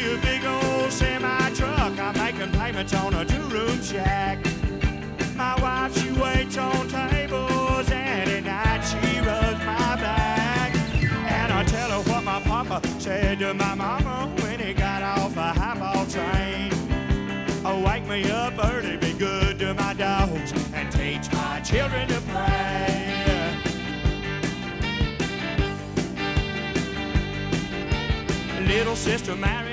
a big old semi-truck. I'm making payments on a two-room shack. My wife, she waits on tables, and at night she rubs my back. And I tell her what my papa said to my mama when he got off a highball train. Oh, wake me up early, be good to my dogs, and teach my children to pray. Little sister Mary